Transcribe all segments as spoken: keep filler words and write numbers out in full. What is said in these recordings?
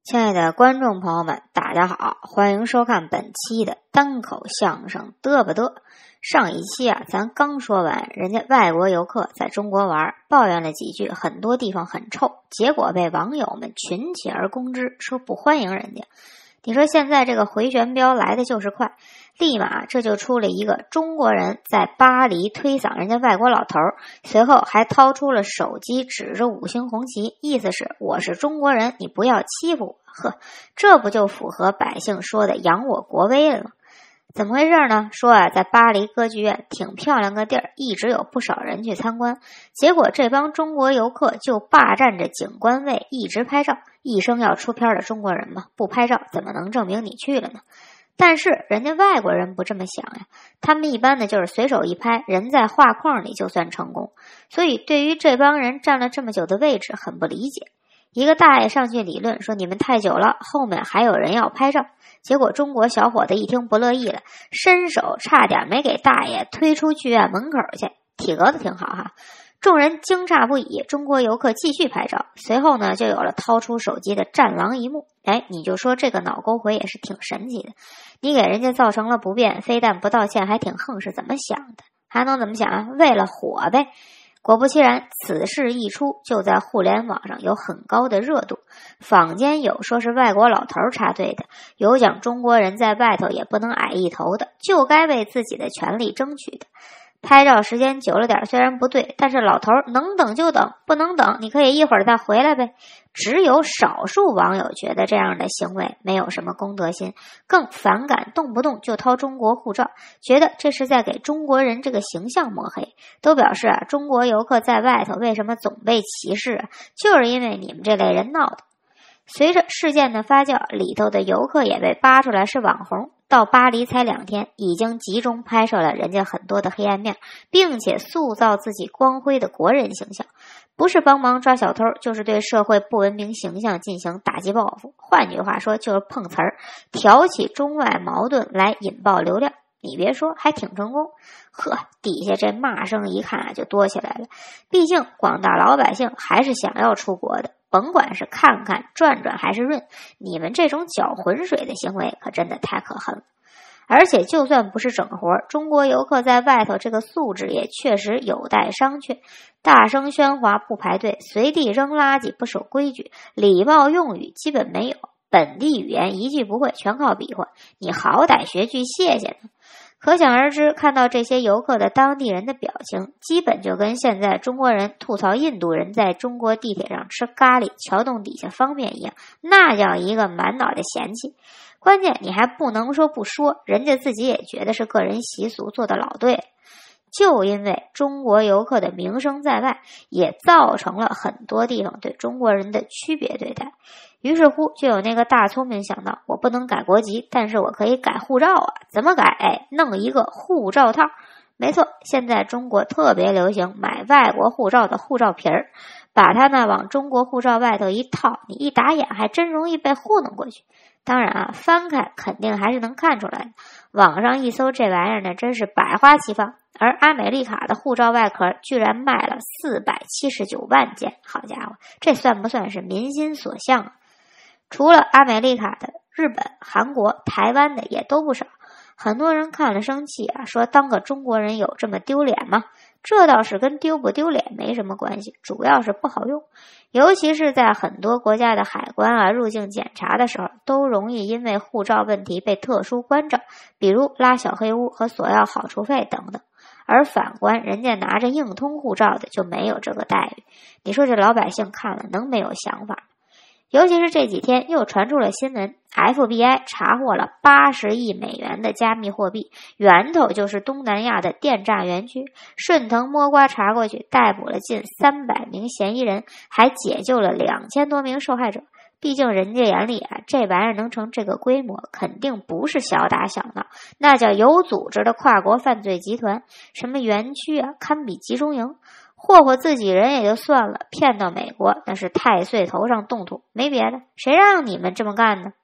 亲爱的观众朋友们，大家好，欢迎收看本期的单口相声嘚不嘚。上一期啊，咱刚说完人家外国游客在中国玩，抱怨了几句很多地方很臭，结果被网友们群起而攻之，说不欢迎人家。你说现在这个回旋镖来的就是快，立马这就出了一个中国人在巴黎推搡人家外国老头，随后还掏出了手机指着五星红旗，意思是我是中国人，你不要欺负我。呵，这不就符合百姓说的扬我国威了吗？怎么回事呢？说啊，在巴黎歌剧院挺漂亮个地儿，一直有不少人去参观，结果这帮中国游客就霸占着景观位，一直拍照。一生要出片的中国人嘛，不拍照怎么能证明你去了呢？但是人家外国人不这么想呀，他们一般的就是随手一拍，人在画框里就算成功。所以对于这帮人站了这么久的位置很不理解。一个大爷上去理论说，你们太久了，后面还有人要拍照。结果中国小伙子一听不乐意了，伸手差点没给大爷推出剧院门口去，体格子挺好哈。众人惊诧不已，中国游客继续拍照，随后呢就有了掏出手机的战狼一幕。哎，你就说这个脑沟回也是挺神奇的，你给人家造成了不便，非但不道歉还挺横，是怎么想的？还能怎么想啊？为了火呗。果不其然，此事一出就在互联网上有很高的热度，坊间有说是外国老头插队的，有讲中国人在外头也不能矮一头的，就该为自己的权利争取的。拍照时间久了点虽然不对，但是老头能等就等，不能等你可以一会儿再回来呗。只有少数网友觉得这样的行为没有什么公德心，更反感动不动就掏中国护照，觉得这是在给中国人这个形象抹黑，都表示啊，中国游客在外头为什么总被歧视啊，就是因为你们这类人闹的。随着事件的发酵，里头的游客也被扒出来是网红，到巴黎才两天，已经集中拍摄了人家很多的黑暗面，并且塑造自己光辉的国人形象，不是帮忙抓小偷，就是对社会不文明形象进行打击报复。换句话说，就是碰瓷儿，挑起中外矛盾来引爆流量。你别说，还挺成功。呵，底下这骂声一看啊，就多起来了。毕竟广大老百姓还是想要出国的，甭管是看看转转还是润，你们这种搅浑水的行为可真的太可恨了。而且就算不是整活，中国游客在外头这个素质也确实有待商榷。大声喧哗不排队，随地扔垃圾不守规矩，礼貌用语基本没有，本地语言一句不会，全靠比划，你好歹学句谢谢呢。可想而知，看到这些游客的当地人的表情，基本就跟现在中国人吐槽印度人在中国地铁上吃咖喱、桥洞底下方便一样，那叫一个满脑袋嫌弃。关键你还不能说不说，人家自己也觉得是个人习俗做的老对了。就因为中国游客的名声在外，也造成了很多地方对中国人的区别对待。于是乎，就有那个大聪明想到，我不能改国籍，但是我可以改护照啊！怎么改？哎，弄一个护照套。没错，现在中国特别流行买外国护照的护照皮儿，把它呢往中国护照外头一套，你一打眼还真容易被糊弄过去。当然啊，翻开肯定还是能看出来的。网上一搜这玩意儿呢，真是百花齐放。而阿美利卡的护照外壳居然卖了四百七十九万件，好家伙，这算不算是民心所向啊？除了阿美利卡的，日本、韩国、台湾的也都不少。很多人看了生气啊，说当个中国人有这么丢脸吗？这倒是跟丢不丢脸没什么关系，主要是不好用。尤其是在很多国家的海关啊、入境检查的时候，都容易因为护照问题被特殊关照，比如拉小黑屋和索要好处费等等。而反观人家拿着硬通护照的就没有这个待遇，你说这老百姓看了能没有想法吗？尤其是这几天又传出了新闻 ，F B I 查获了八十亿美元的加密货币，源头就是东南亚的电诈园区。顺藤摸瓜查过去，逮捕了近三百名嫌疑人，还解救了两千多名受害者。毕竟人家眼里啊，这玩意儿能成这个规模，肯定不是小打小闹，那叫有组织的跨国犯罪集团，什么园区啊，堪比集中营。霍霍自己人也就算了，骗到美国那是太岁头上动土，没别的，谁让你们这么干呢？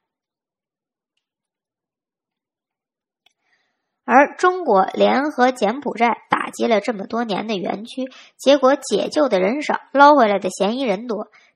而中国联合柬埔寨打击了这么多年的园区，结果解救的人少，捞回来的嫌疑人多。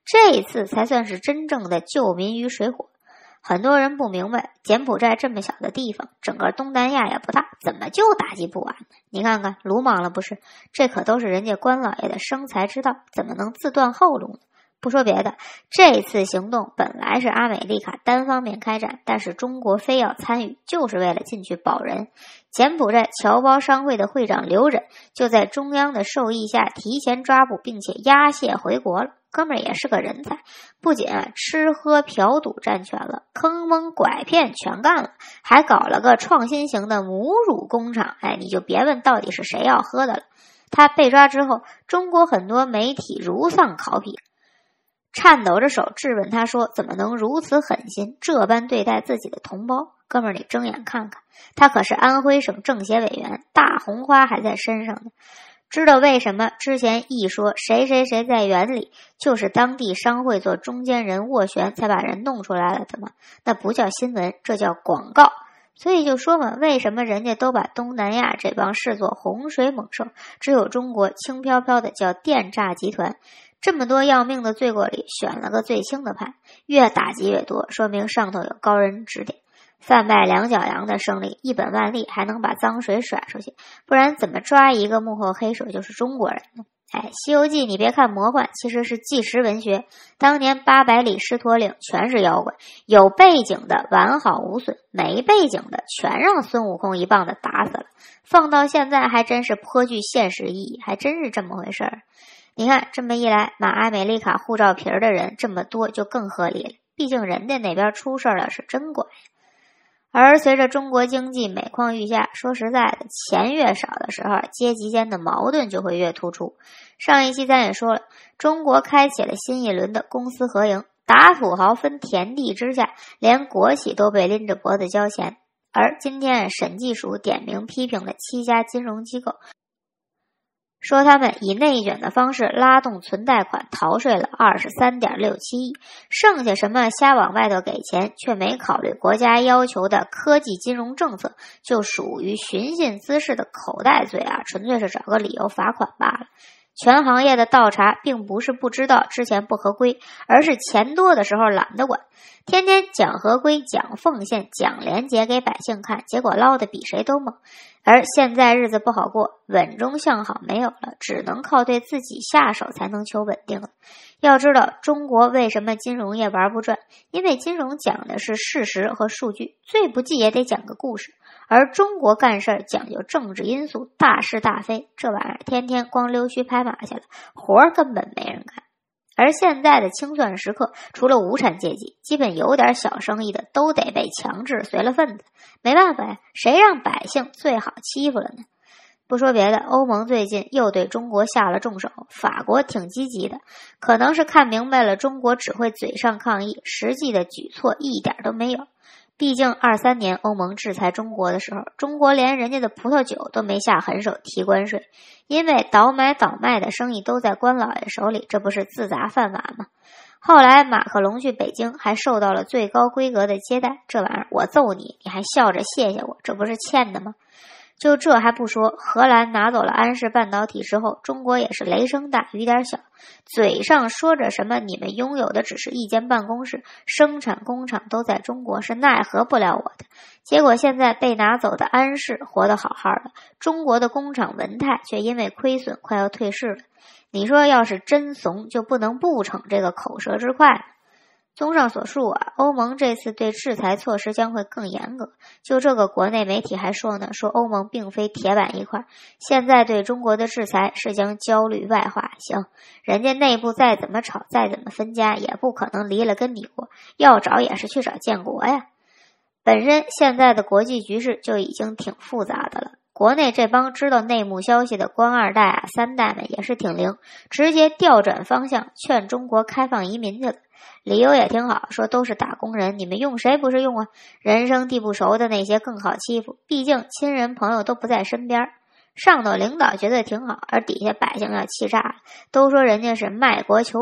这一次才算是真正的救民于水火。很多人不明白，柬埔寨这么小的地方，整个东南亚也不大，怎么就打击不完呢？你看看，鲁莽了不是？这可都是人家官老爷的生财之道，怎么能自断后路呢？不说别的，这次行动本来是阿美利卡单方面开展，但是中国非要参与，就是为了进去保人。柬埔寨侨胞商会的会长刘忍就在中央的授意下提前抓捕，并且押解回国了。哥们儿也是个人才，不仅啊吃喝嫖赌占全了，坑蒙拐骗全干了，还搞了个创新型的母乳工厂。哎，你就别问到底是谁要喝的了。他被抓之后，中国很多媒体如丧考妣，颤抖着手质问他说，怎么能如此狠心，这般对待自己的同胞？哥们儿，你睁眼看看，他可是安徽省政协委员，大红花还在身上呢。知道为什么之前一说谁谁谁在园里，就是当地商会做中间人斡旋才把人弄出来了的吗？那不叫新闻，这叫广告。所以就说嘛，为什么人家都把东南亚这帮视作洪水猛兽，只有中国轻飘飘的叫电诈集团。这么多要命的罪过里选了个最轻的派，越打击越多，说明上头有高人指点。贩卖两脚羊的胜利一本万利，还能把脏水甩出去，不然怎么抓一个幕后黑手就是中国人呢？哎，西游记你别看魔幻，其实是纪实文学。当年八百里狮驼岭全是妖怪，有背景的完好无损，没背景的全让孙悟空一棒子打死了。放到现在还真是颇具现实意义，还真是这么回事儿。你看这么一来，马阿美利卡护照皮儿的人这么多就更合理了，毕竟人家那边出事了是真管。而随着中国经济每况愈下，说实在的，钱越少的时候，阶级间的矛盾就会越突出。上一期咱也说了，中国开启了新一轮的公私合营，打土豪分田地之下，连国企都被拎着脖子交钱。而今天审计署点名批评了七家金融机构，说他们以内卷的方式拉动存贷款逃税了 二十三点六七亿，剩下什么瞎往外头给钱却没考虑国家要求的科技金融政策，就属于寻衅滋事的口袋罪啊，纯粹是找个理由罚款罢了。全行业的倒查并不是不知道之前不合规，而是钱多的时候懒得管，天天讲合规、讲奉献、讲廉洁给百姓看，结果捞得比谁都猛。而现在日子不好过，稳中向好没有了，只能靠对自己下手才能求稳定了。要知道中国为什么金融业玩不转，因为金融讲的是事实和数据，最不济也得讲个故事，而中国干事讲究政治因素，大是大非，这玩意儿天天光溜须拍马去了，活儿根本没人干。而现在的清算时刻，除了无产阶级，基本有点小生意的都得被强制随了份子。没办法呀，谁让百姓最好欺负了呢？不说别的，欧盟最近又对中国下了重手，法国挺积极的，可能是看明白了中国只会嘴上抗议，实际的举措一点都没有。毕竟二三年欧盟制裁中国的时候，中国连人家的葡萄酒都没下狠手提关税，因为倒买倒卖的生意都在官老爷手里，这不是自砸饭碗吗？后来马克龙去北京还受到了最高规格的接待，这玩意儿我揍你，你还笑着谢谢我，这不是欠的吗？就这还不说，荷兰拿走了安氏半导体之后，中国也是雷声大雨点小，嘴上说着什么你们拥有的只是一间办公室，生产工厂都在中国，是奈何不了我的。结果现在被拿走的安氏活得好好的，中国的工厂文泰却因为亏损快要退市了。你说要是真怂，就不能不逞这个口舌之快。综上所述啊，欧盟这次对制裁措施将会更严格。就这个国内媒体还说呢，说欧盟并非铁板一块，现在对中国的制裁是将焦虑外化。行，人家内部再怎么吵，再怎么分家，也不可能离了跟你过，要找也是去找建国呀。本身现在的国际局势就已经挺复杂的了，国内这帮知道内幕消息的官二代啊、三代们也是挺灵，直接调转方向，劝中国开放移民去了。理由也挺好，说都是打工人，你们用谁不是用啊？人生地不熟的那些更好欺负，毕竟亲人朋友都不在身边。上头领导觉得挺好，而底下百姓要气炸了，都说人家是卖国求荣。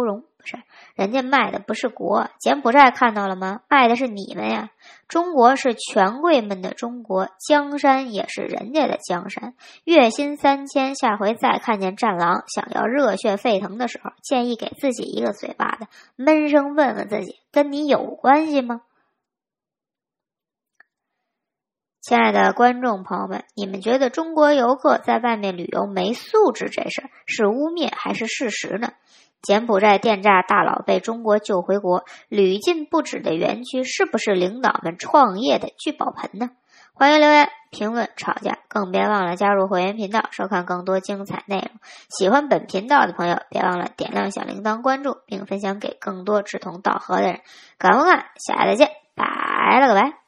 不是，人家卖的不是国，柬埔寨看到了吗？卖的是你们呀！中国是权贵们的中国，江山也是人家的江山。月薪三千，下回再看见战狼想要热血沸腾的时候，建议给自己一个嘴巴子，闷声问问自己，跟你有关系吗？亲爱的观众朋友们，你们觉得中国游客在外面旅游没素质这事儿是污蔑还是事实呢？柬埔寨电诈大佬被中国救回国，屡禁不止的园区是不是领导们创业的聚宝盆呢？欢迎留言、评论、吵架，更别忘了加入会员频道收看更多精彩内容。喜欢本频道的朋友，别忘了点亮小铃铛关注，并分享给更多志同道合的人。感恩看，下期再见，拜了个拜。